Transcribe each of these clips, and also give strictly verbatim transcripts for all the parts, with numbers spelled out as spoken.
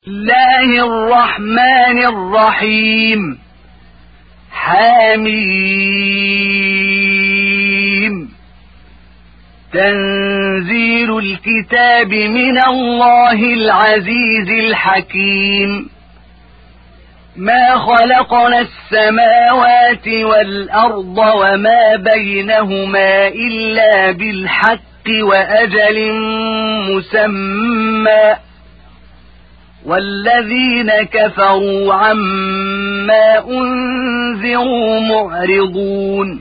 الله الرحمن الرحيم حميم تنزيل الكتاب من الله العزيز الحكيم ما خلقنا السماوات والأرض وما بينهما إلا بالحق وأجل مسمى والذين كفروا عما أنذروا معرضون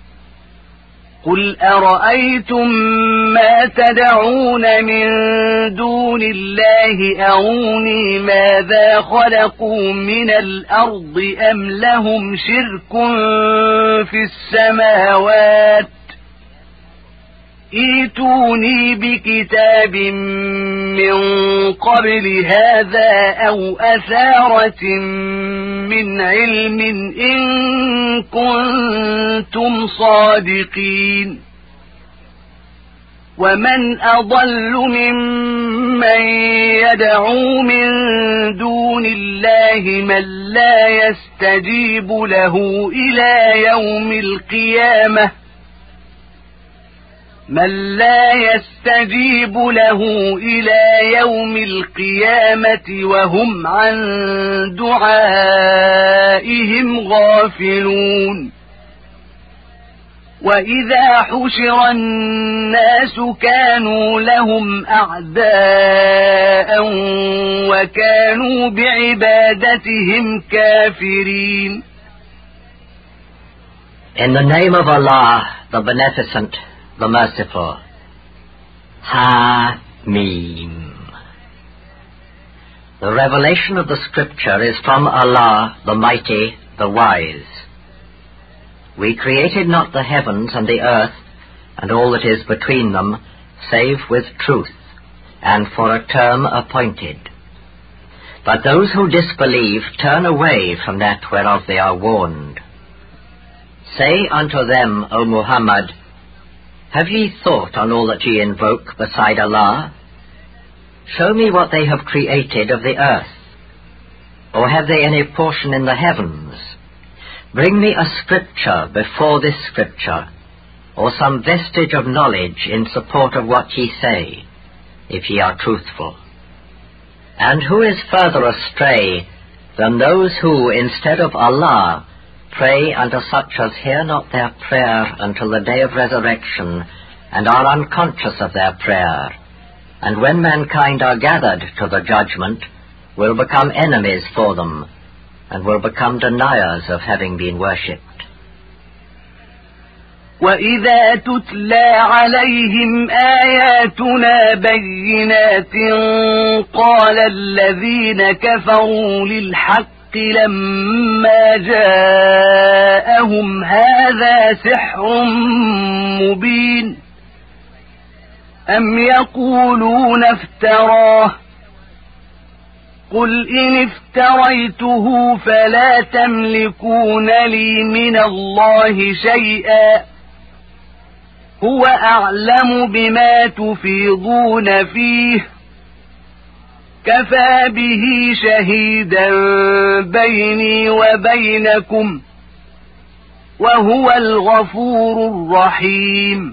قل أرأيتم ما تدعون من دون الله أروني ماذا خلقوا من الأرض أم لهم شرك في السماوات ائتوني بكتاب من قبل هذا أو أثارة من علم إن كنتم صادقين ومن أضل ممن يدعو من دون الله من لا يستجيب له إلى يوم القيامة من لا يستجيب له إلى يوم القيامة وهم عن دعائهم غافلون وإذا حشر الناس كانوا لهم أعداء وكانوا بعبادتهم كافرين. In the name of Allah, the Beneficent, the Merciful. Ha-Mim. The revelation of the Scripture is from Allah, the Mighty, the Wise. We created not the heavens and the earth, and all that is between them, save with truth, and for a term appointed. But those who disbelieve turn away from that whereof they are warned. Say unto them, O Muhammad, have ye thought on all that ye invoke beside Allah? Show me what they have created of the earth. Or have they any portion in the heavens? Bring me a scripture before this scripture, or some vestige of knowledge in support of what ye say, if ye are truthful. And who is further astray than those who, instead of Allah, pray unto such as hear not their prayer until the day of resurrection, and are unconscious of their prayer, and when mankind are gathered to the judgment, will become enemies for them, and will become deniers of having been worshipped. وَإِذَا تُتْلَى عَلَيْهِمْ آيَاتُنَا بَيِّنَاتٍ قَالَ الَّذِينَ كَفَرُوا لِلْحَقِّ لما جاءهم هذا سحر مبين أم يقولون افتراه قل إن افتريته فلا تملكون لي من الله شيئا هو أعلم بما تفيضون فيه كفى به شهيدا بيني وبينكم وهو الغفور الرحيم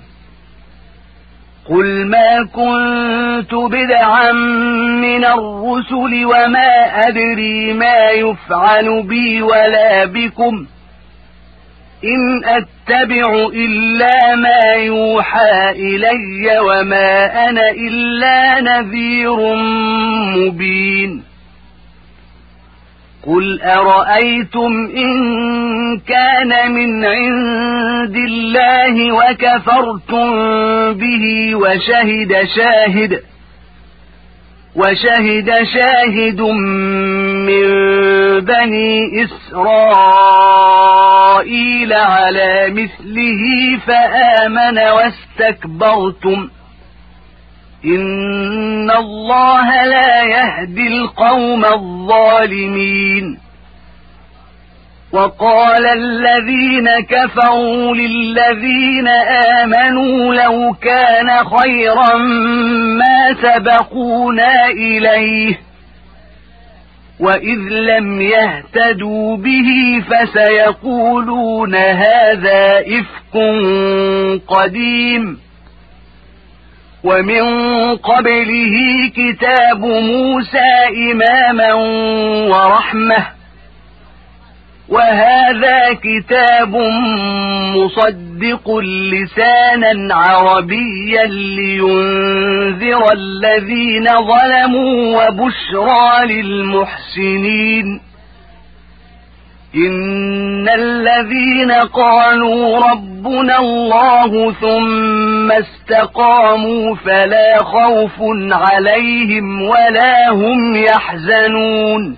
قل ما كنت بدعا من الرسل وما أدري ما يفعل بي ولا بكم إن أتبع إلا ما يوحى إلي وما أنا إلا نذير مبين قل أرأيتم إن كان من عند الله وكفرتم به وشهد شاهد وشهد شاهد من بني إسرائيل على مثله فآمن واستكبرتم إن الله لا يهدي القوم الظالمين وقال الذين كفروا للذين آمنوا لو كان خيرا ما سبقونا إليه وإذ لم يهتدوا به فسيقولون هذا إفك قديم ومن قبله كتاب موسى إماما ورحمة وهذا كتاب مصدق لسانا عربيا لينذر الذين ظلموا وبشرى للمحسنين إن الذين قالوا ربنا الله ثم استقاموا فلا خوف عليهم ولا هم يحزنون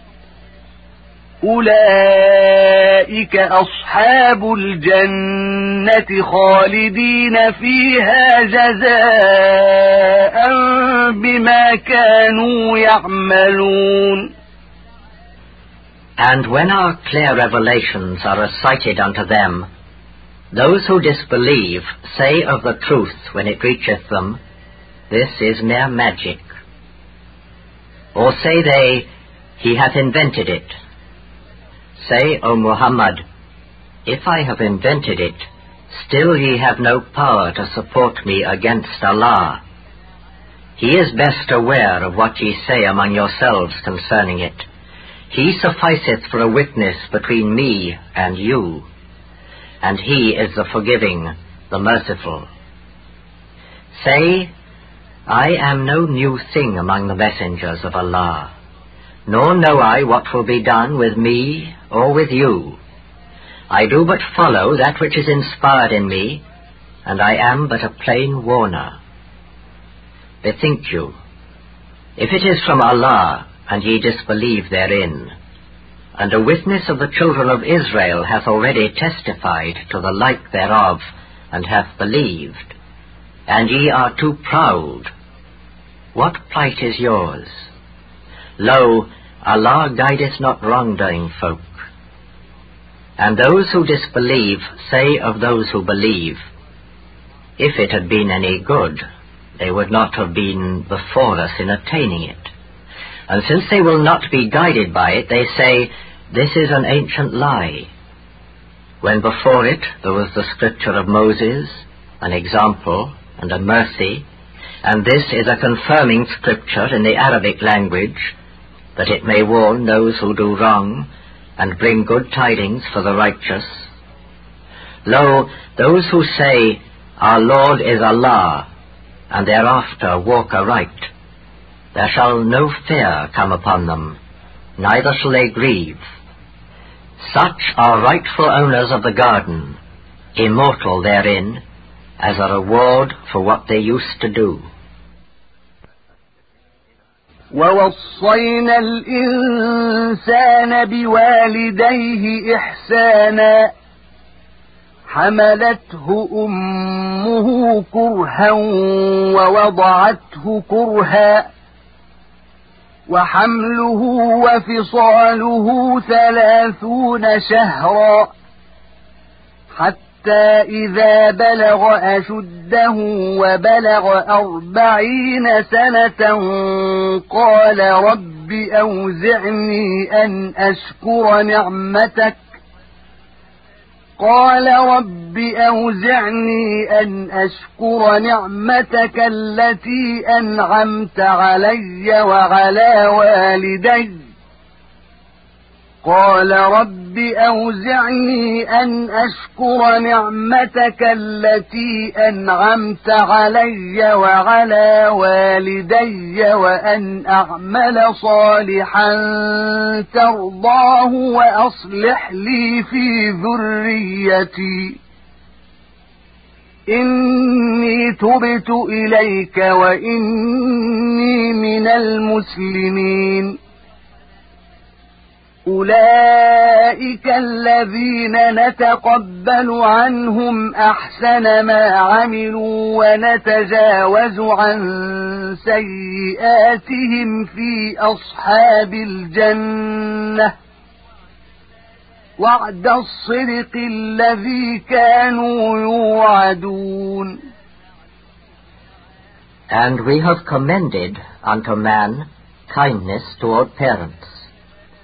أولئك أصحاب الجنة خالدين فيها جزاء بما كانوا يعملون. And when our clear revelations are recited unto them, those who disbelieve say of the truth when it reacheth them, This is mere magic. Or say they, He hath invented it. Say, O Muhammad, if I have invented it, still ye have no power to support me against Allah. He is best aware of what ye say among yourselves concerning it. He sufficeth for a witness between me and you, and He is the forgiving, the merciful. Say, I am no new thing among the messengers of Allah, nor know I what will be done with me or with you. I do but follow that which is inspired in me, and I am but a plain warner. Bethink you, if it is from Allah, and ye disbelieve therein, and a witness of the children of Israel hath already testified to the like thereof, and hath believed, and ye are too proud, what plight is yours? Lo, Allah guideth not wrongdoing folk. And those who disbelieve say of those who believe, If it had been any good, they would not have been before us in attaining it. And since they will not be guided by it, they say, This is an ancient lie. When before it there was the scripture of Moses, an example and a mercy, and this is a confirming scripture in the Arabic language, that it may warn those who do wrong, and bring good tidings for the righteous. Lo, those who say, Our Lord is Allah, and thereafter walk aright, there shall no fear come upon them, neither shall they grieve. Such are rightful owners of the garden, immortal therein, as a reward for what they used to do. ووصينا الإنسان بوالديه إحسانا حملته أمه كرها ووضعته كرها وحمله وفصاله ثلاثون شهرا حتى إذا بلغ أشده وبلغ أربعين سنة قال رب أوزعني أن أشكر نعمتك قال رب أوزعني أن أشكر نعمتك التي أنعمت علي وعلى والدي قال رب أوزعني أن أشكر نعمتك التي أنعمت علي وعلى والدي وأن أعمل صالحا ترضاه وأصلح لي في ذريتي إني تبت إليك وإني من المسلمين أولئك الذين نتقبل عنهم أحسن ما عملوا ونتجاوز عن سيئاتهم في أصحاب الجنة وعد الصدق الذي كانوا يوعدون. And we have commended unto man kindness toward parents,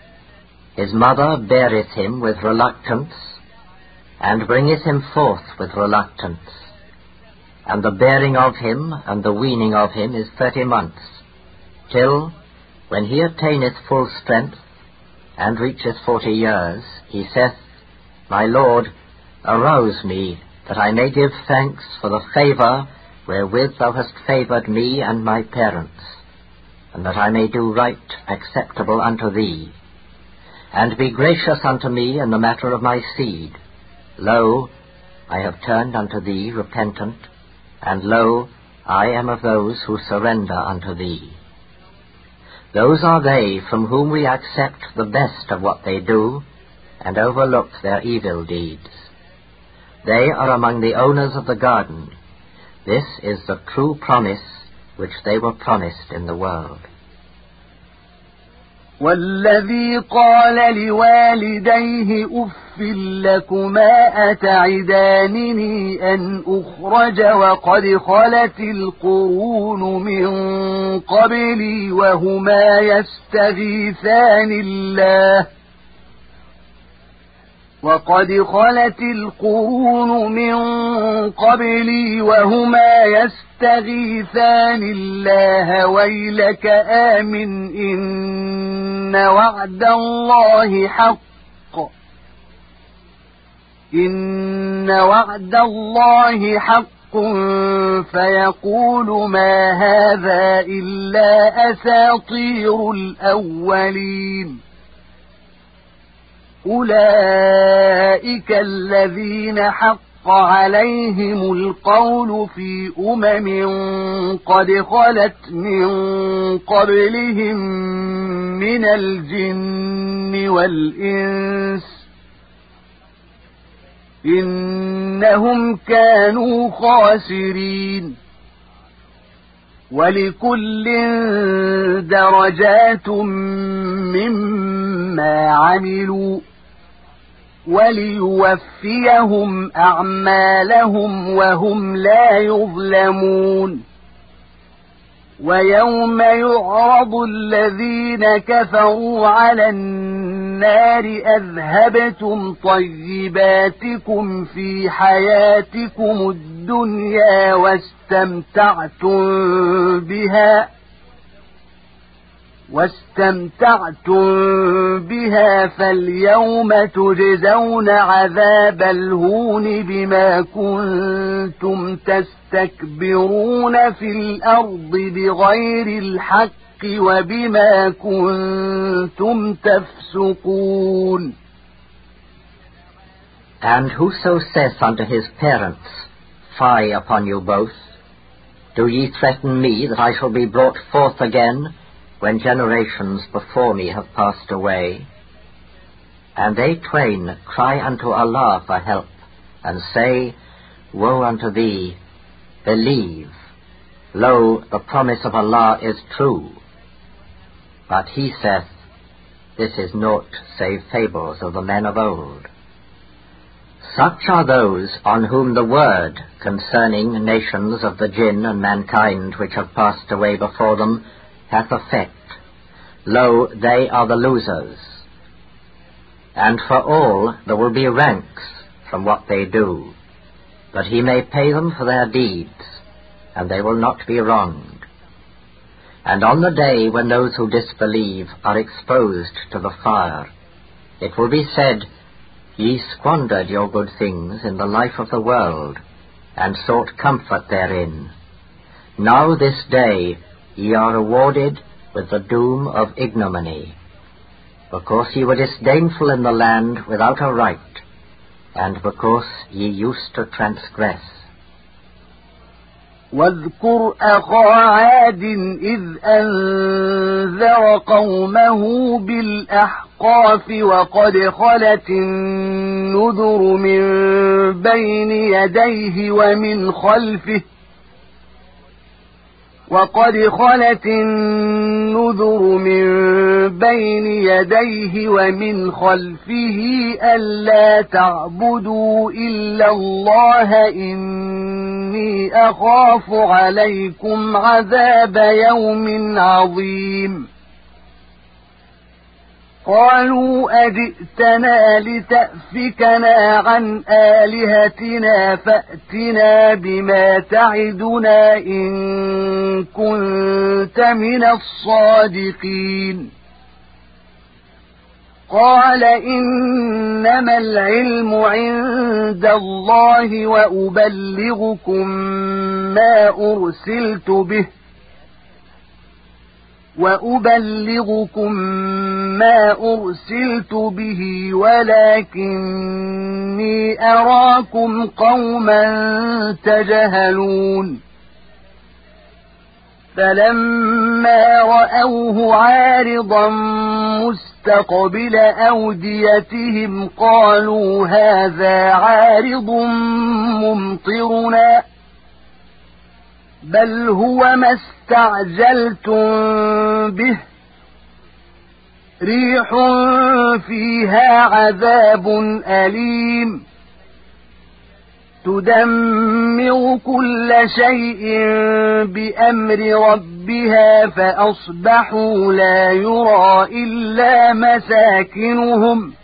His mother beareth him with reluctance, and bringeth him forth with reluctance. And the bearing of him and the weaning of him is thirty months, till, when he attaineth full strength, and reacheth forty years, he saith, My Lord, arouse me, that I may give thanks for the favour wherewith thou hast favoured me and my parents, and that I may do right acceptable unto thee, and be gracious unto me in the matter of my seed. Lo, I have turned unto thee repentant, and lo, I am of those who surrender unto thee. Those are they from whom we accept the best of what they do, and overlook their evil deeds. They are among the owners of the garden. This is the true promise which they were promised in the world. والذي قال لوالديه أف لكما أتعدانني أن أخرج وقد خلت القرون من قبلي وهما يستغيثان الله وقد خلت القرون من قبلي وهما يستغيثان الله ويلك آمن إن وعد الله حق إن وعد الله حق فيقول ما هذا إلا أساطير الأولين أولئك الذين حق عليهم القول في أمم قد خلت من قبلهم من الجن والإنس إنهم كانوا خاسرين ولكل درجات مما عملوا وليوفيهم أعمالهم وهم لا يظلمون ويوم يعرض الذين كفروا على النار أذهبتم طيباتكم في حياتكم الدنيا واستمتعتم بها واستمتعتم بها فاليوم تجزون عذاب الهون بما كنتم تستكبرون في الأرض بغير الحق وبما كنتم تفسقون. And whoso saith unto his parents, Fie upon you both, do ye threaten me that I shall be brought forth again, when generations before me have passed away? And they twain cry unto Allah for help, and say, Woe unto thee! Believe! Lo, the promise of Allah is true. But he saith, This is naught save fables of the men of old. Such are those on whom the word concerning nations of the jinn and mankind which have passed away before them hath effect. Lo, they are the losers. And for all there will be ranks from what they do, but he may pay them for their deeds, and they will not be wronged. And on the day when those who disbelieve are exposed to the fire, it will be said, Ye squandered your good things in the life of the world, and sought comfort therein. Now this day ye are rewarded with the doom of ignominy, because ye were disdainful in the land without a right, and because ye used to transgress. واذكر أخا عاد إذ أنذر قومه بالأحقاف وقد خلت النذر من بين يديه ومن خلفه وقد خلت النذر من بين يديه ومن خلفه ألا تعبدوا إلا الله إني أخاف عليكم عذاب يوم عظيم. قالوا أجئتنا لتأفكنا عن آلهتنا فأتنا بما تعدنا إن كنت من الصادقين قال إنما العلم عند الله وأبلغكم ما أرسلت به وأبلغكم ما أرسلت به ولكني أراكم قوما تجهلون فلما رأوه عارضا مستقبل أوديتهم قالوا هذا عارض ممطرنا بل هو ما استعجلتم به ريح فيها عذاب أليم تدمر كل شيء بأمر ربها فأصبحوا لا يرى إلا مساكنهم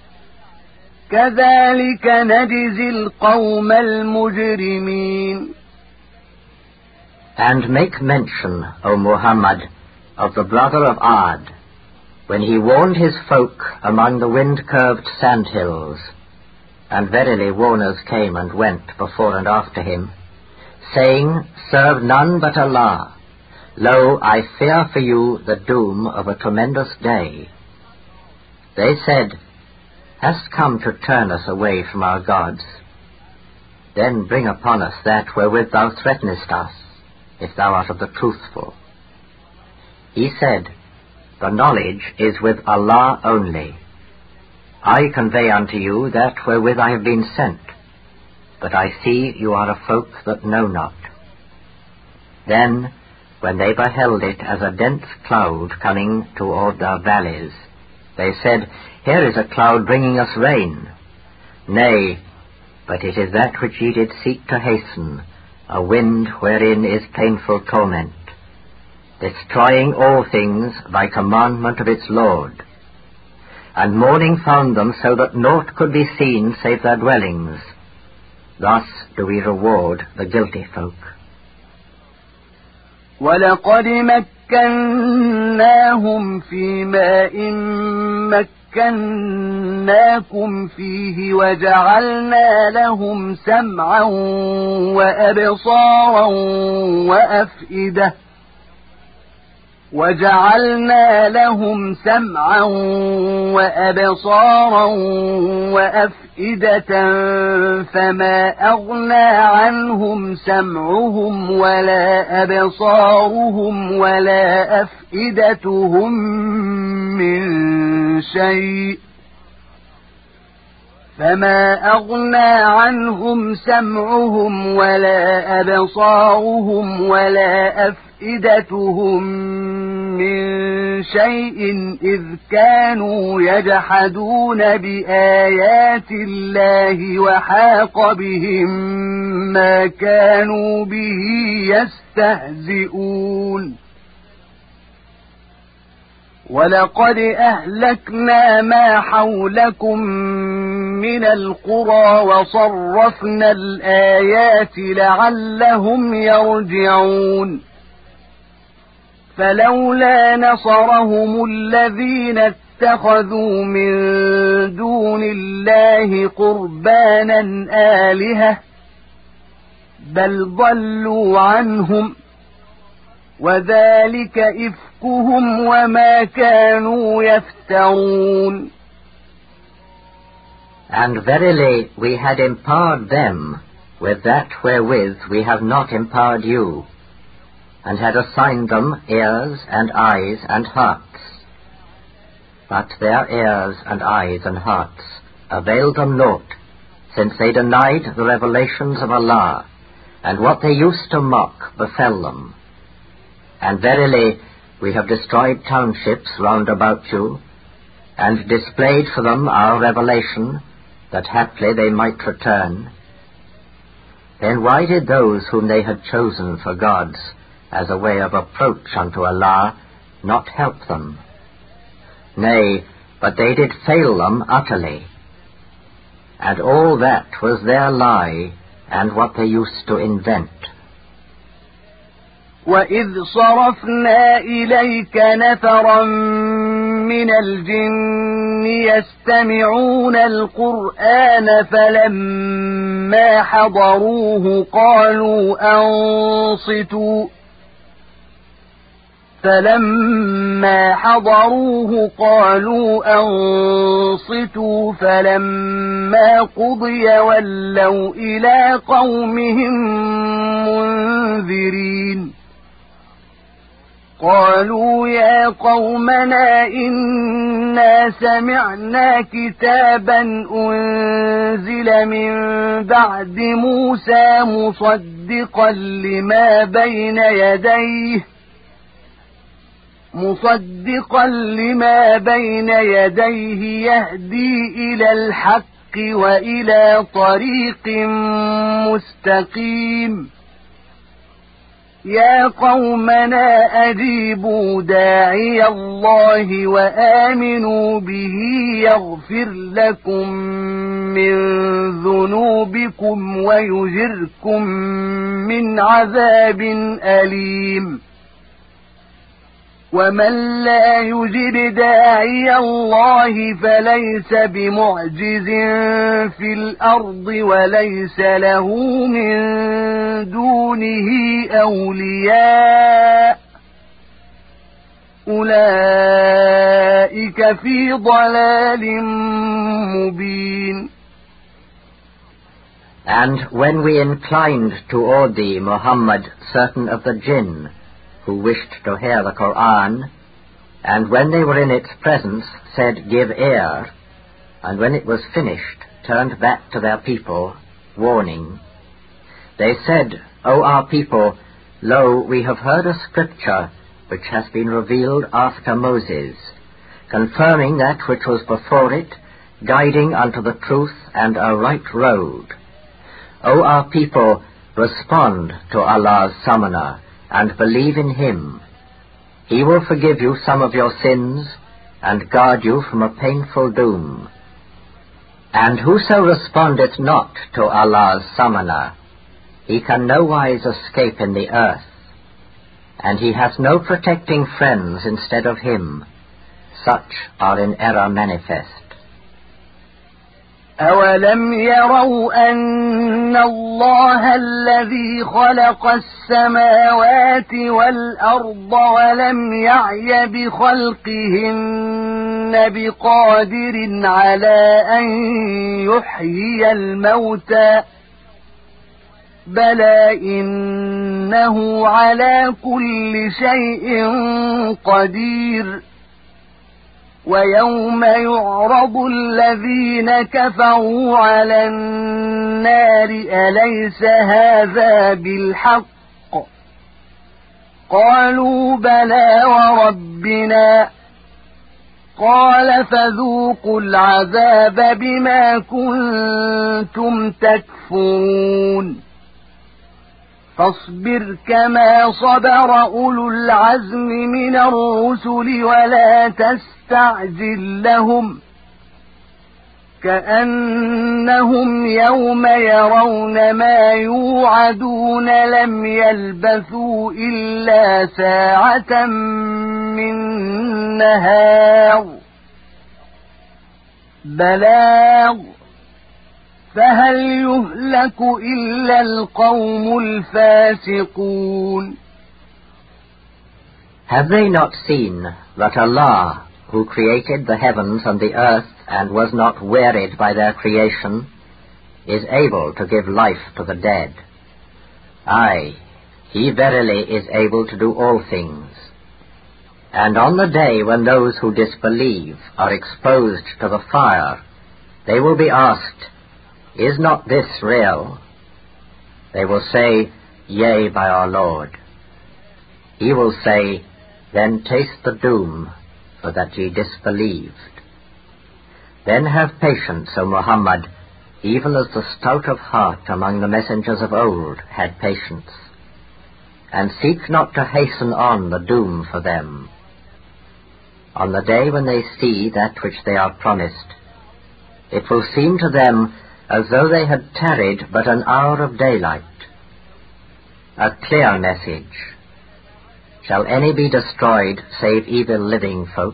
كذلك نجزي القوم المجرمين. And make mention, O Muhammad, of the brother of Ad, when he warned his folk among the wind-curved sandhills, and verily warners came and went before and after him, saying, Serve none but Allah. Lo, I fear for you the doom of a tremendous day. They said, Hast come to turn us away from our gods? Then bring upon us that wherewith thou threatenest us, if thou art of the truthful. He said, The knowledge is with Allah only. I convey unto you that wherewith I have been sent, but I see you are a folk that know not. Then, when they beheld it as a dense cloud coming toward their valleys, they said, Here is a cloud bringing us rain. Nay, but it is that which ye did seek to hasten, a wind wherein is painful torment, destroying all things by commandment of its Lord. And morning found them so that naught could be seen save their dwellings. Thus do we reward the guilty folk. وَلَقَدْ مَكَّنَّاهُمْ فِي مَاءٍ مَكَّنَّاكُمْ فِيهِ وَجَعَلْنَا لَهُمْ سَمْعًا وَأَبْصَارًا وَأَفْئِدَةً وَجَعَلْنَا لَهُمْ سَمْعًا وَأَبْصَارًا وَأَفْئِدَةً فَمَا أَغْنَى عَنْهُمْ سَمْعُهُمْ وَلَا أَبْصَارُهُمْ وَلَا أَفْئِدَتُهُمْ مِنْ شَيْءٍ فما أغنى عنهم سمعهم ولا أبصارهم ولا أفئدتهم من شيء إذ كانوا يجحدون بآيات الله وحاق بهم ما كانوا به يستهزئون وَلَقَدْ أَهْلَكْنَا مَا حَوْلَكُمْ مِنَ الْقُرَى وَصَرَّفْنَا الْآيَاتِ لَعَلَّهُمْ يَرْجِعُونَ فَلَوْلَا نَصَرَهُمُ الَّذِينَ اتَّخَذُوا مِن دُونِ اللَّهِ قُرْبَانًا آلِهَةً بَلْ ضَلُّوا عَنْهُمْ وَذَلِكَ إِفْكُهُمْ وَمَا كَانُوا يَفْتَرُونَ. And verily we had empowered them with that wherewith we have not empowered you, and had assigned them ears and eyes and hearts. But their ears and eyes and hearts availed them naught, since they denied the revelations of Allah, and what they used to mock befell them. And verily we have destroyed townships round about you, and displayed for them our revelation, that haply they might return. Then why did those whom they had chosen for gods as a way of approach unto Allah not help them? Nay, but they did fail them utterly. And all that was their lie, and what they used to invent. وَإِذْ صَرَفْنَا إِلَيْكَ نَفَرًا مِنَ الْجِنِّ يَسْتَمِعُونَ الْقُرْآنَ فَلَمَّا حَضَرُوهُ قَالُوا أَنصِتُوا فَلَمَّا حَضَرُوهُ قَالُوا أَنصِتُوا فَلَمَّا قُضِيَ وَلَّوْا إِلَى قَوْمِهِمْ مُنذِرِينَ قالوا يا قومنا إنا سمعنا كتابا أنزل من بعد موسى مصدقا لما بين يديه مصدقا لما بين يديه يهدي إلى الحق وإلى طريق مستقيم يا قومنا أجيبوا داعي الله وآمنوا به يغفر لكم من ذنوبكم ويجركم من عذاب أليم ومن لا يجب داعي الله فليس بمعجز في الأرض وليس له من دونه أولياء أولئك في ضلال مبين. And when we inclined toward thee, Muhammad, certain of the jinn, who wished to hear the Qur'an, and when they were in its presence, said, Give ear, and when it was finished, turned back to their people, warning. They said, O our people, lo, we have heard a scripture which has been revealed after Moses, confirming that which was before it, guiding unto the truth and a right road. O our people, respond to Allah's summoner, and believe in him. He will forgive you some of your sins, and guard you from a painful doom. And whoso respondeth not to Allah's summoner, he can no wise escape in the earth, and he has no protecting friends instead of him. Such are in error manifest. أَوَلَمْ يَرَوْا أَنَّ اللَّهَ الَّذِي خَلَقَ السَّمَاوَاتِ وَالْأَرْضَ وَلَمْ يَعْيَ بِخَلْقِهِنَّ بِقَادِرٍ عَلَى أَن يُحْيِيَ الْمَوْتَى بَلَى إِنَّهُ عَلَى كُلِّ شَيْءٍ قَدِيرٌ وَيَوْمَ يُعْرَضُ الَّذِينَ كَفَرُوا عَلَى النَّارِ أَلَيْسَ هَذَا بِالْحَقِّ قَالُوا بَلَى وَرَبِّنَا قَالَ فَذُوقُوا الْعَذَابَ بِمَا كُنتُمْ تَكْفُرُونَ فاصبر كما صبر أولو العزم من الرسل ولا تستعجل لهم كأنهم يوم يرون ما يوعدون لم يلبثوا إلا ساعة من نهار بلاغ فهل يهلك إلا القوم الفاسقون. Have they not seen that Allah, who created the heavens and the earth and was not wearied by their creation, is able to give life to the dead? Aye, He verily is able to do all things. And on the day when those who disbelieve are exposed to the fire, they will be asked, Is not this real? They will say, Yea, by our Lord. He will say, Then taste the doom, for that ye disbelieved. Then have patience, O Muhammad, even as the stout of heart among the messengers of old had patience. And seek not to hasten on the doom for them. on the day when they see that which they are promised. It will seem to them as though they had tarried but an hour of daylight. A clear message. Shall any be destroyed save evil living folk?